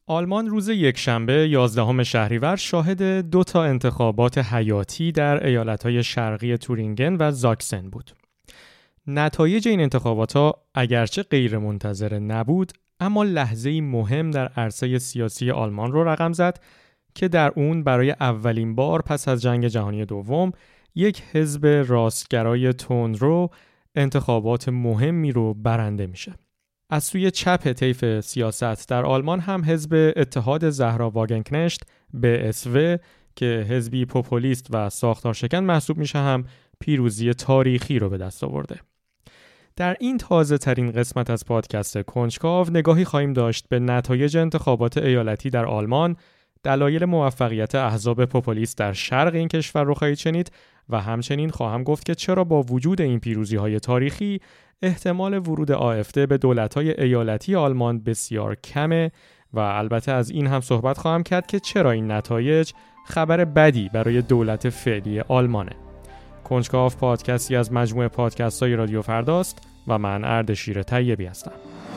آلمان روز یکشنبه 11 شهریور شاهد 2 انتخابات حیاتی در ایالت‌های شرقی تورینگن و زاکسن بود. نتایج این انتخابات‌ها اگرچه غیر منتظره نبود، اما لحظه‌ای مهم در عرصه سیاسی آلمان رو رقم زد که در اون برای اولین بار پس از جنگ جهانی دوم یک حزب راستگرای تندرو انتخابات مهمی رو برنده میشه. از سوی چپ طیف سیاست در آلمان هم حزب اتحاد زهرا واگنکنشت BSW که حزبی پوپولیست و ساختارشکن محسوب میشه هم پیروزی تاریخی رو به دست آورده. در این تازه ترین قسمت از پادکست کنجکاو نگاهی خواهیم داشت به نتایج انتخابات ایالتی در آلمان، دلایل موفقیت احزاب پوپولیست در شرق این کشور رو خواهید شنید و همچنین خواهم گفت که چرا با وجود این پیروزی‌های تاریخی احتمال ورود AfD به دولت‌های ایالتی آلمان بسیار کمه و البته از این هم صحبت خواهم کرد که چرا این نتایج خبر بدی برای دولت فعلی آلمانه. کنجکاو پادکستی از مجموعه پادکست‌های رادیو فرداست و من اردشیر طیبی هستم.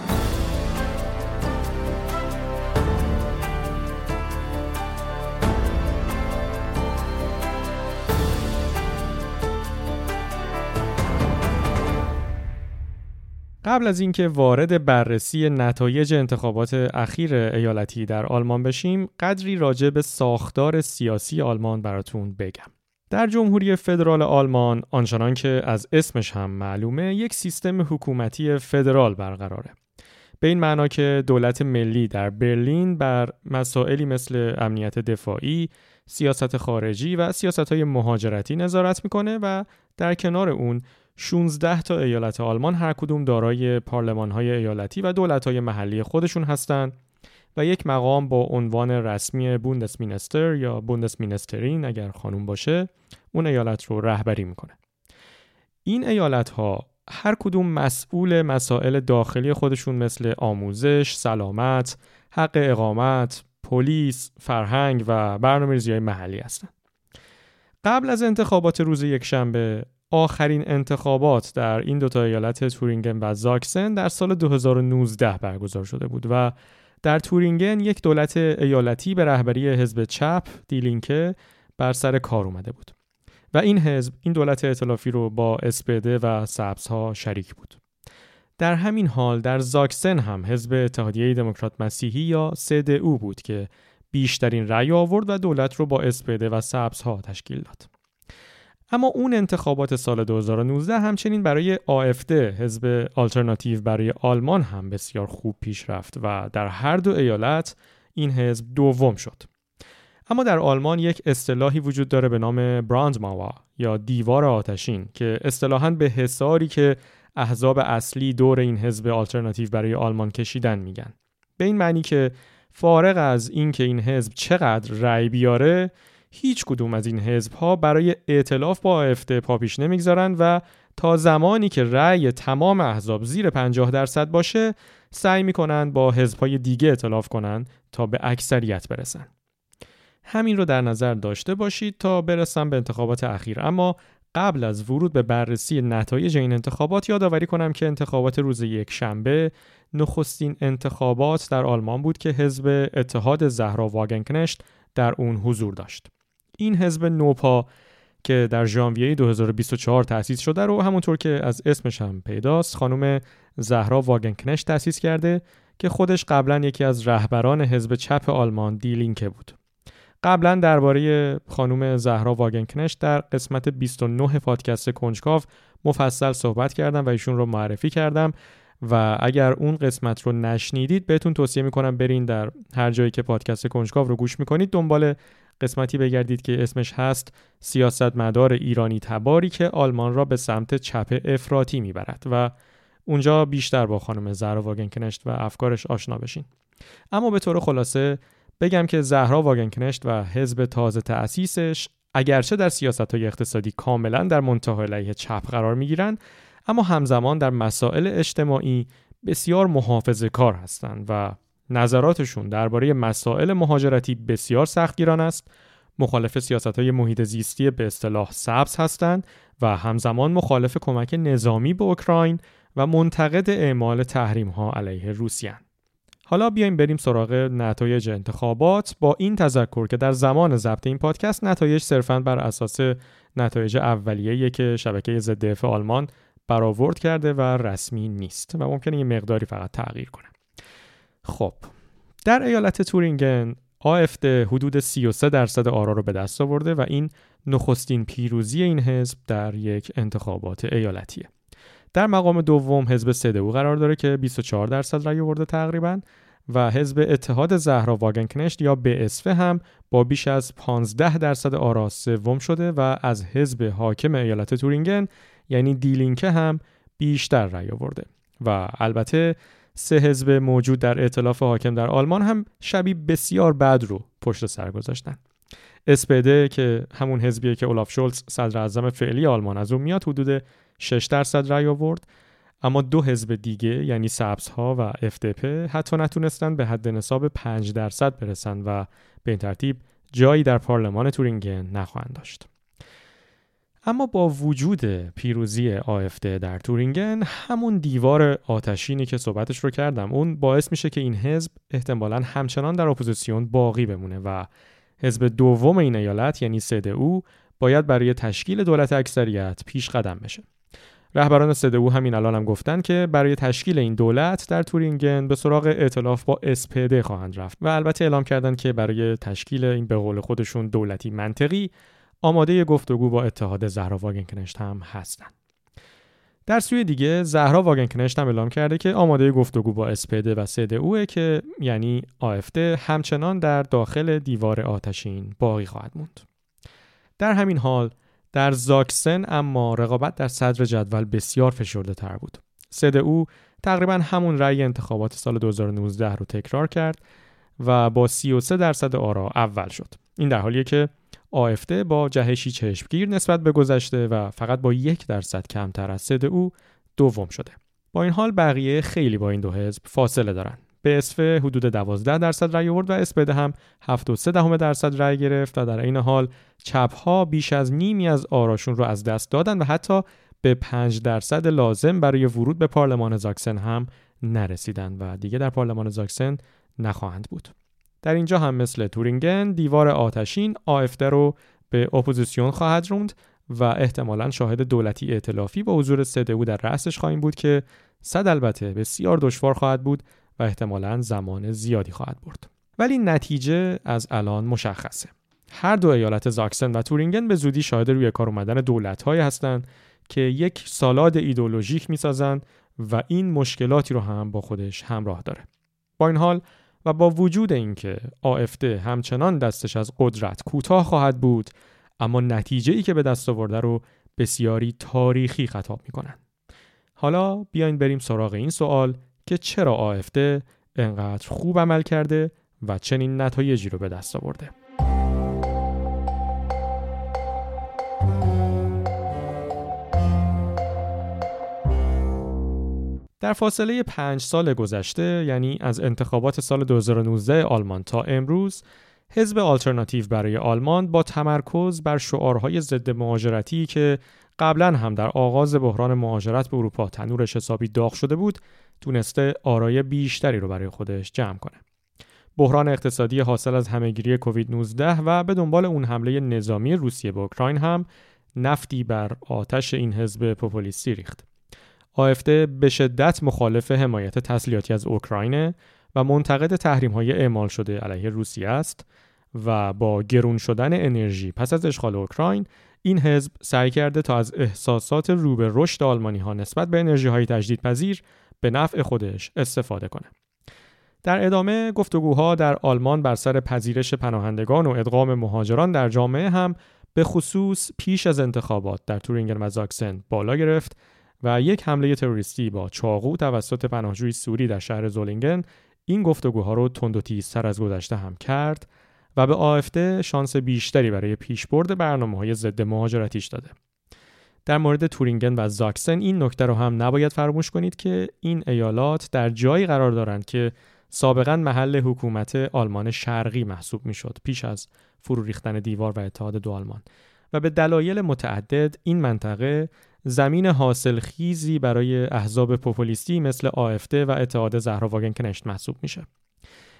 قبل از اینکه وارد بررسی نتایج انتخابات اخیر ایالتی در آلمان بشیم، قدری راجع به ساختار سیاسی آلمان براتون بگم. در جمهوری فدرال آلمان، آنچنان که از اسمش هم معلومه، یک سیستم حکومتی فدرال برقراره. به این معنا که دولت ملی در برلین بر مسائلی مثل امنیت دفاعی، سیاست خارجی و سیاست‌های مهاجرتی نظارت میکنه و در کنار اون 16 تا ایالت آلمان هر کدوم دارای پارلمان‌های ایالتی و دولت‌های محلی خودشون هستند و یک مقام با عنوان رسمی بوندسمینستر یا بوندسمینسترین اگر خانوم باشه اون ایالت رو رهبری میکنه. این ایالت‌ها هر کدوم مسئول مسائل داخلی خودشون مثل آموزش، سلامت، حق اقامت، پلیس، فرهنگ و برنامه‌ریزی‌های محلی هستند. قبل از انتخابات روز یکشنبه آخرین انتخابات در این 2 ایالت تورینگن و زاکسن در سال 2019 برگزار شده بود و در تورینگن یک دولت ایالتی به رهبری حزب چپ دی لینکه بر سر کار اومده بود و این حزب این دولت ائتلافی رو با SPD و سبزها شریک بود. در همین حال در زاکسن هم حزب اتحادیه دموکرات مسیحی یا CDU بود که بیشترین رأی آورد و دولت رو با SPD و سبزها تشکیل داد. اما اون انتخابات سال 2019 همچنین برای AfD حزب آلترناتیو برای آلمان هم بسیار خوب پیش رفت و در هر 2 ایالت این حزب دوم شد. اما در آلمان یک اصطلاحی وجود داره به نام براندماور یا دیوار آتشین که اصطلاحاً به حصاری که احزاب اصلی دور این حزب آلترناتیو برای آلمان کشیدن میگن. به این معنی که فارغ از این که این حزب چقدر رأی بیاره، هیچ کدوم از این حزب‌ها برای ائتلاف با AfD پا پیش نمیگذارن و تا زمانی که رأی تمام احزاب زیر 50% باشه سعی میکنن با حزب‌های دیگه ائتلاف کنن تا به اکثریت برسن. همین رو در نظر داشته باشید تا برسم به انتخابات اخیر. اما قبل از ورود به بررسی نتایج این انتخابات یادآوری کنم که انتخابات روز یکشنبه نخستین انتخابات در آلمان بود که حزب اتحاد زهرا واگنکنشت در اون حضور داشت. این حزب نوپا که در ژانویه 2024 تأسیس شده رو همونطور که از اسمش هم پیداست خانم زهرا واگنکنشت تأسیس کرده که خودش قبلا یکی از رهبران حزب چپ آلمان دی لینکه بود. قبلا درباره خانم زهرا واگنکنشت در قسمت 29 پادکست کنجکاو مفصل صحبت کردم و ایشون رو معرفی کردم و اگر اون قسمت رو نشنیدید بهتون توصیه میکنم برین در هر جایی که پادکست کنجکاو رو گوش میکنید دنبال قسمتی بگردید که اسمش هست سیاستمدار ایرانی تباری که آلمان را به سمت چپ افراطی میبرد و اونجا بیشتر با خانم زهرا واگنکنشت و افکارش آشنا بشین. اما به طور خلاصه بگم که زهرا واگنکنشت و حزب تازه تأسیسش اگرچه در سیاست‌های اقتصادی کاملا در منتهای علیه چپ قرار میگیرن، اما همزمان در مسائل اجتماعی بسیار محافظه‌کار هستند و نظراتشون درباره مسائل مهاجرتی بسیار سختگیرانه است، مخالف سیاست‌های محیط زیستی به اصطلاح سبز هستند و همزمان مخالف کمک نظامی به اوکراین و منتقد اعمال تحریم‌ها علیه روسیه. حالا بیایم بریم سراغ نتایج انتخابات با این تذکر که در زمان ضبط این پادکست نتایج صرفاً بر اساس نتایج اولیه‌ای که شبکه ضد آلمان برآورد کرده و رسمی نیست و ممکنه یه مقداری فقط تغییر کنه. خب در ایالت تورینگن AfD حدود 33% آرا رو به دست آورده و این نخستین پیروزی این حزب در یک انتخابات ایالتیه. در مقام دوم حزب CDU قرار داره که 24% رای آورده تقریباً و حزب اتحاد زهرا واگنکنشت یا BSV هم با بیش از 15% آرا سوم شده و از حزب حاکم ایالت تورینگن یعنی دیلینکه هم بیشتر رای آورده و البته 3 حزب موجود در ائتلاف حاکم در آلمان هم شبی بسیار بد رو پشت سر گذاشتن. SPD که همون حزبیه که اولاف شولز صدر اعظم فعلی آلمان از اون میاد حدود 6% رای آورد، اما 2 حزب دیگه یعنی سبزها و FDP حتی نتونستن به حد نصاب 5% برسن و به این ترتیب جایی در پارلمان تورینگن نخواهند داشت. اما با وجود پیروزی AfD در تورینگن همون دیوار آتشینی که صحبتش رو کردم اون باعث میشه که این حزب احتمالاً همچنان در اپوزیسیون باقی بمونه و حزب دوم این ایالت یعنی CDU باید برای تشکیل دولت اکثریت پیش قدم بشه. رهبران CDU همین الان هم گفتن که برای تشکیل این دولت در تورینگن به سراغ ائتلاف با SPD خواهند رفت و البته اعلام کردن که برای تشکیل این به قول خودشون دولتی منطقی آماده گفتگو با اتحاد زهرا واگنکنشت هم هستن. در سوی دیگه زهرا واگنکنشت هم اعلام کرده که آماده گفتگو با SPD و CDU که یعنی AfD همچنان در داخل دیوار آتشین باقی خواهد موند. در همین حال در زاکسن اما رقابت در صدر جدول بسیار فشرده تر بود. CDU تقریباً همون رأی انتخابات سال 2019 رو تکرار کرد و با 33% آرا اول شد. این در حالیه که AfD با جهشی چشمگیر نسبت به گذشته و فقط با 1% کمتر از CDU دوم شده. با این حال بقیه خیلی با این دو حزب فاصله دارن. BSV حدود 12% رای آورد و SPD هم 7.3% رای گرفت و در این حال چپ‌ها بیش از نیمی از آراشون رو از دست دادن و حتی به 5% لازم برای ورود به پارلمان زاکسن هم نرسیدن و دیگه در پارلمان زاکسن نخواهند بود. در اینجا هم مثل تورینگن دیوار آتشین AfD رو به اپوزیسیون خواهد روند و احتمالاً شاهد دولتی ائتلافی با حضور CDU در رأسش خواهیم بود که البته بسیار دشوار خواهد بود و احتمالاً زمان زیادی خواهد برد. ولی نتیجه از الان مشخصه. هر دو ایالت زاکسن و تورینگن به زودی شاهد روی کار اومدن دولت‌هایی هستند که یک سالاد ایدئولوژیک می‌سازن و این مشکلاتی رو هم با خودش همراه داره. با این حال و با وجود اینکه AfD همچنان دستش از قدرت کوتاه خواهد بود، اما نتیجه‌ای که به دست آورده رو بسیاری تاریخی خطاب می‌کنن. حالا بیاین بریم سراغ این سوال که چرا AfD انقدر خوب عمل کرده و چنین نتایجی رو به دست آورده. در فاصله 5 سال گذشته، یعنی از انتخابات سال 2019 آلمان تا امروز، حزب آلترناتیو برای آلمان با تمرکز بر شعارهای ضد مهاجرتی که قبلا هم در آغاز بحران مهاجرت به اروپا تنورش حسابی داغ شده بود، تونسته آرای بیشتری رو برای خودش جمع کنه. بحران اقتصادی حاصل از همهگیری کووید 19 و به دنبال اون حمله نظامی روسیه به اوکراین هم نفتی بر آتش این حزب پوپولیستی ریخت. AfD به شدت مخالف حمایت تسلیحاتی از اوکراین و منتقد تحریم‌های اعمال شده علیه روسیه است و با گرون شدن انرژی پس از اشغال اوکراین، این حزب سعی کرده تا از احساسات رو به رشد آلمانی‌ها نسبت به انرژی‌های تجدیدپذیر به نفع خودش استفاده کنه. در ادامه گفتگوها در آلمان بر سر پذیرش پناهندگان و ادغام مهاجران در جامعه هم به خصوص پیش از انتخابات در تورینگن و زاکسن بالا گرفت و یک حمله تروریستی با چاقو توسط پناهجوی سوری در شهر زولینگن این گفتگوها رو تند و تیزتر از گذشته هم کرد و به AfD شانس بیشتری برای پیشبرد برنامه‌های ضد مهاجرتیش داده. در مورد تورینگن و زاکسن این نکته رو هم نباید فراموش کنید که این ایالات در جایی قرار دارند که سابقاً محل حکومت آلمان شرقی محسوب میشد پیش از فرو ریختن دیوار و اتحاد دو آلمان و به دلایل متعدد این منطقه زمین حاصلخیزی برای احزاب پوپولیستی مثل AfD و اتحاد زهرا واگنکنشت محسوب میشه.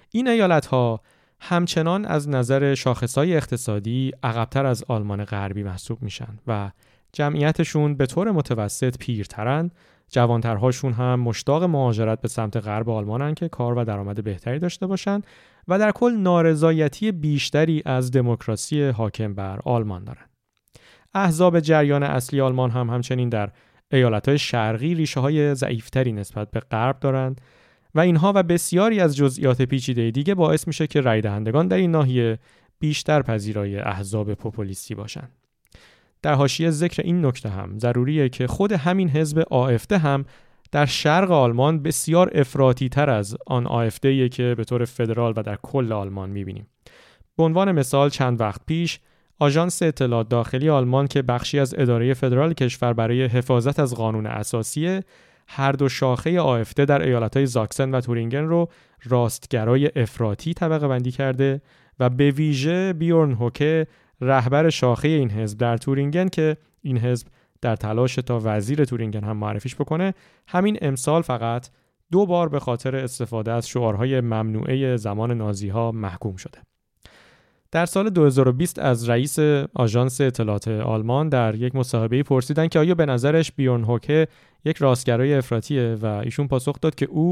این ایالت‌ها همچنان از نظر شاخص‌های اقتصادی عقب‌تر از آلمان غربی محسوب میشن و جمعیتشون به طور متوسط پیرترن. جوانترهاشون هم مشتاق مهاجرت به سمت غرب آلمانن که کار و درآمد بهتری داشته باشن و در کل نارضایتی بیشتری از دموکراسی حاکم بر آلمان دارن. احزاب جریان اصلی آلمان هم همچنین در ایالت‌های شرقی ریشه‌های ضعیف‌تری نسبت به غرب دارند و اینها و بسیاری از جزئیات پیچیده دیگه باعث میشه که رای دهندگان در این ناحیه بیشتر پذیرای احزاب پوپولیستی باشن. در حاشیه ذکر این نکته هم ضروریه که خود همین حزب AfD هم در شرق آلمان بسیار افراطی تر از آن AfDیه که به طور فدرال و در کل آلمان میبینیم. به عنوان مثال چند وقت پیش آژانس اطلاعات داخلی آلمان که بخشی از اداره فدرال کشور برای حفاظت از قانون اساسی، هر دو شاخه AfD در ایالت‌های زاکسن و تورینگن رو راستگرای افراطی طبقه بندی کرده و به ویژه بیورن هوکه رهبر شاخه این حزب در تورینگن که این حزب در تلاش تا وزیر تورینگن هم معرفیش بکنه، همین امسال فقط 2 بار به خاطر استفاده از شعارهای ممنوعه زمان نازی‌ها محکوم شده. در سال 2020 از رئیس آژانس اطلاعات آلمان در یک مصاحبه‌ای پرسیدن که آیا به نظرش بیورن هوکه یک راستگرای افراطیه و ایشون پاسخ داد که او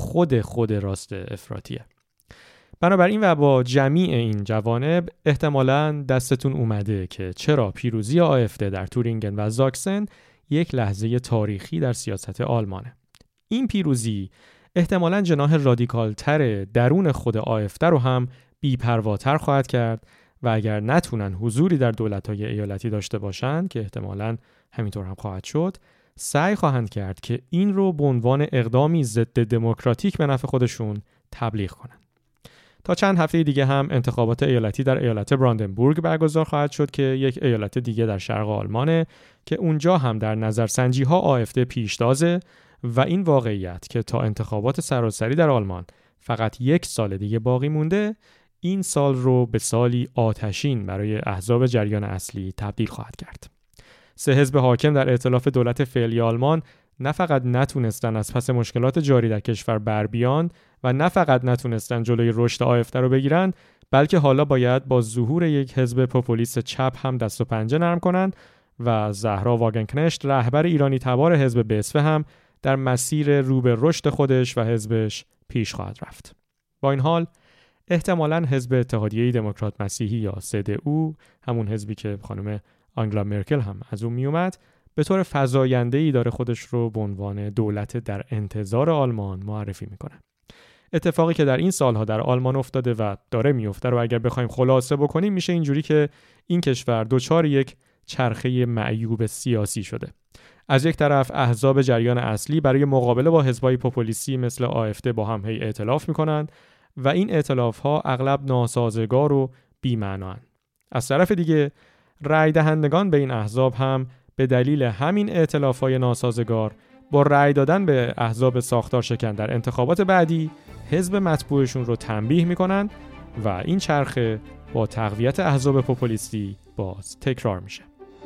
خود راست افراطیه. بنابراین و با جمیع این جوانب احتمالاً دستتون اومده که چرا پیروزی AfD در تورینگن و زاکسن یک لحظه تاریخی در سیاست آلمانه. این پیروزی احتمالاً جناح رادیکال‌تر درون خود AfD رو هم بی‌پرواتر خواهد کرد و اگر نتونن حضوری در دولت‌های ایالتی داشته باشند که احتمالاً همینطور هم خواهد شد، سعی خواهند کرد که این رو به عنوان اقدامی ضد دموکراتیک به نفع خودشون تبلیغ کنند. تا چند هفته دیگه هم انتخابات ایالتی در ایالت براندنبورگ برگزار خواهد شد که یک ایالت دیگه در شرق آلمانه که اونجا هم در نظرسنجی‌ها AfD پیشتازه و این واقعیت که تا انتخابات سراسری در آلمان فقط 1 سال دیگه باقی مونده، این سال رو به سالی آتشین برای احزاب جریان اصلی تبدیل خواهد کرد. 3 حزب حاکم در ائتلاف دولت فعلی آلمان نه فقط نتونستن از پس مشکلات جاری در کشور بر بیان و نه فقط نتونستن جلوی رشد AfD رو بگیرن، بلکه حالا باید با ظهور یک حزب پوپولیست چپ هم دست و پنجه نرم کنن و زهرا واگنکنشت رهبر ایرانی تبار حزب BSW هم در مسیر رو به رشد خودش و حزبش پیش خواهد رفت. با این حال احتمالاً حزب اتحادیه دموکرات مسیحی یا CDU، همون حزبی که خانم آنگلا مرکل هم از اون میومد، به طور فزاینده‌ای داره خودش رو به عنوان دولت در انتظار آلمان معرفی میکنه. اتفاقی که در این سالها در آلمان افتاده و داره میفته رو اگر بخوایم خلاصه بکنیم میشه اینجوری که این کشور دچار یک چرخه معیوب سیاسی شده. از یک طرف احزاب جریان اصلی برای مقابله با حزبای پوپولیستی مثل AfD با هم ائتلاف میکنن و این ائتلاف‌ها اغلب ناسازگار و بی‌معنااند. از طرف دیگه رای دهندگان به این احزاب هم به دلیل همین ائتلاف‌های ناسازگار با رای دادن به احزاب ساختار شکن در انتخابات بعدی حزب مطبوعشون رو تنبیه میکنن و این چرخه با تقویت احزاب پوپولیستی باز تکرار میشه.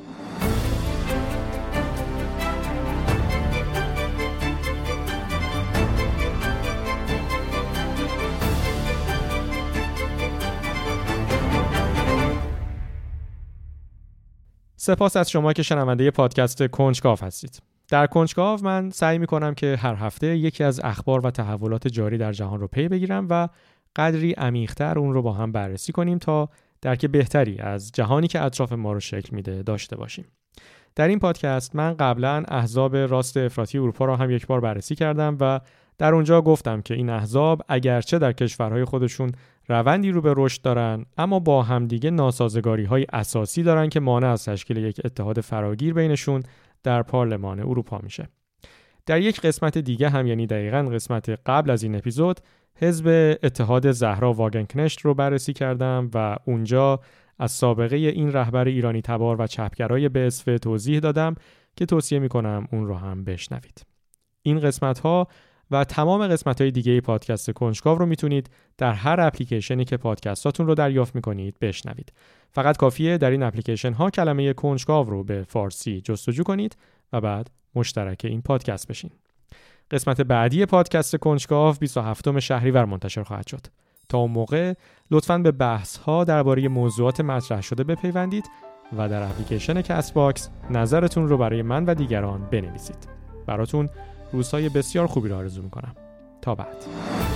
سپاس از شما که شنونده پادکست کنجکاو هستید. در کنجکاو من سعی میکنم که هر هفته یکی از اخبار و تحولات جاری در جهان رو پی بگیرم و قدری عمیق‌تر اون رو با هم بررسی کنیم تا درک بهتری از جهانی که اطراف ما رو شکل میده داشته باشیم. در این پادکست من قبلا احزاب راست افراطی اروپا رو هم یک بار بررسی کردم و در اونجا گفتم که این احزاب اگرچه در کشورهای خودشون روندی رو به رشد دارن، اما با همدیگه ناسازگاری‌های اساسی دارن که مانع از تشکیل یک اتحاد فراگیر بینشون در پارلمان اروپا میشه. در یک قسمت دیگه هم، یعنی دقیقاً قسمت قبل از این اپیزود، حزب اتحاد زهرا واگنکنشت رو بررسی کردم و اونجا از سابقه این رهبر ایرانی تبار و چپگرای BSW توضیح دادم که توصیه میکنم اون رو هم بشنوید. این قسمت‌ها و تمام قسمت‌های دیگه پادکست کنجکاو رو میتونید در هر اپلیکیشنی که پادکستاتون رو دریافت میکنید بشنوید. فقط کافیه در این اپلیکیشن ها کلمه کنجکاو رو به فارسی جستجو کنید و بعد مشترک این پادکست بشین. قسمت بعدی پادکست کنجکاو 27 شهریور منتشر خواهد شد. تا اون موقع لطفاً به بحث‌ها درباره موضوعات مطرح شده بپیوندید و در اپلیکیشن کست باکس نظرتون رو برای من و دیگران بنویسید. براتون روزهای بسیار خوبی رو آرزو می‌کنم. تا بعد.